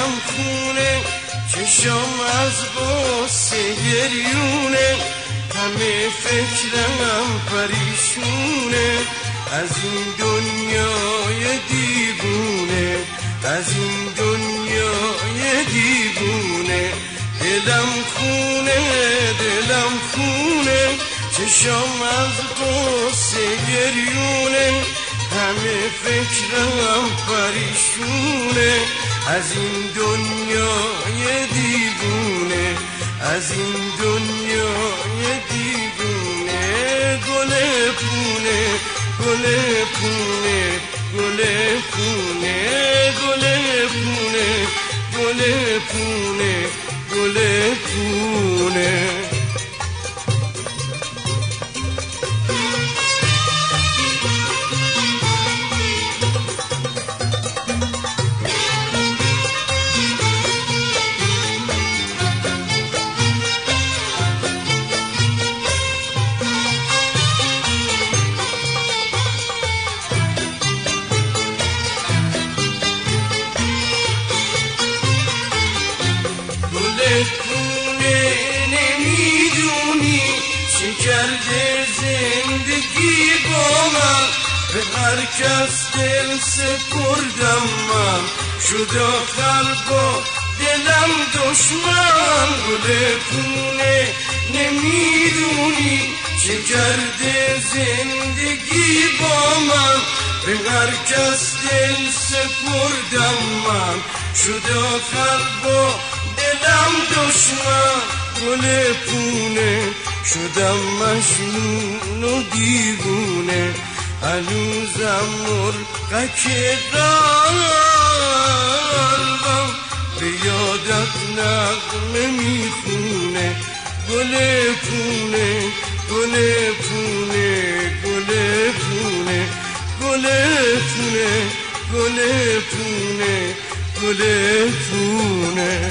دلم خونه، چشم از غصه گریونه، همه فکرم پریشونه از این دنیای دیوونه، از این دنیای دیوونه. دلم خونه، دلم خونه، چشم از غصه گریونه، همه فکرم پریشونه از این دنیای دیوونه، از این دنیای دیوونه. گل پونه، گل پونه، گل پونه، گل پونه، گل پونه، گل پونه. پونه نمیدونی چه کرده زندگی با من، به هر کس دل سپردم من، شد آخر با دلم دشمن. گل پونه نمیدونی چه کرده زندگی با من، به هر کس دل سپردم من، شد آخر با دلم دشمن. گل پونه شدم مجنون و دیوونه، هنوزم مرغک قلبم به یادت نغمه میخونه. گل پونه، گل پونه، گل پونه، گل پونه، گل پونه، گل پونه.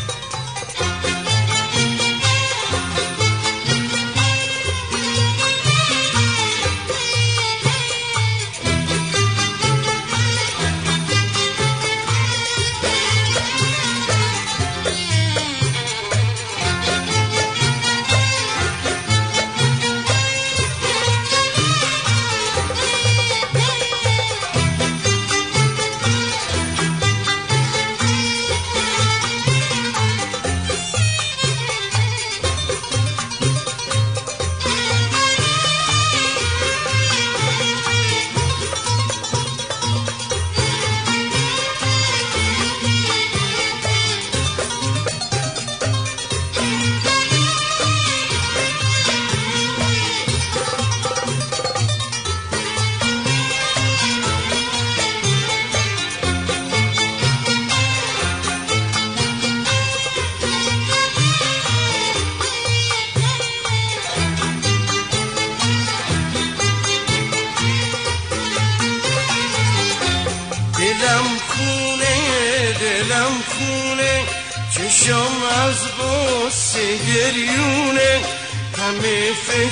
دلم خونه، دلم خونه، چشم از غصه گریونه، همه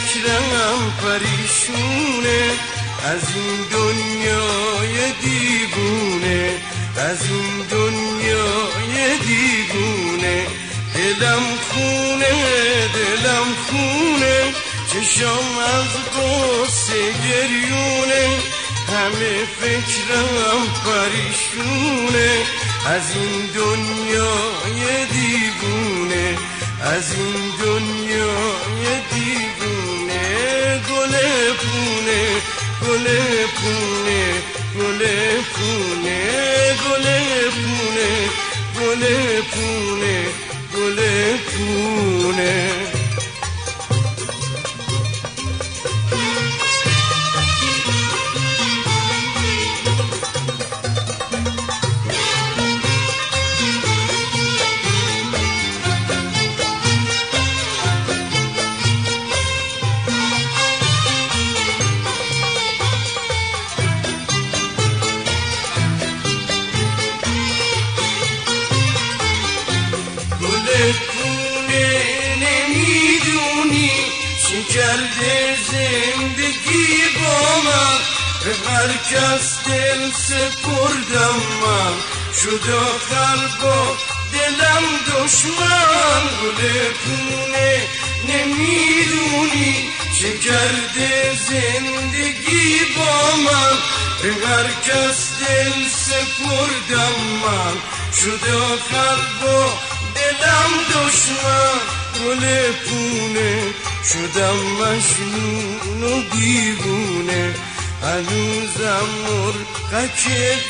فکرم پریشونه از این دنیای دیوونه، از این دنیای دیوونه. دلم خونه، دلم خونه، چشم از غصه گریونه، همه فکرم پریشونه از این دنیای دیوونه، از این دنیای دیوونه. گل پونه، گل پونه، گل پونه، گل پونه، گل پونه، گل پونه. پونه نمیدونی چه کرده زندگی با من، به هر کس دل سپردم من، شد قلب و دلم دشمن گل پونه نمیدونی چه کرده زندگی با من به هر کس دل سپردم من شد قلب و دلم دشمن گل پونه شدم مجنون و دیوونه هنوزم مرغک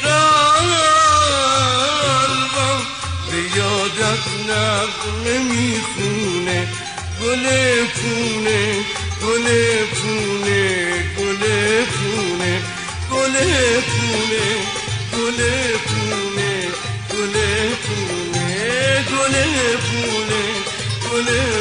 قلبم به یادت نغمه میخونه گل پونه گل پونه گل پونه گل پونه گل پونه گل پونه گل پونه گل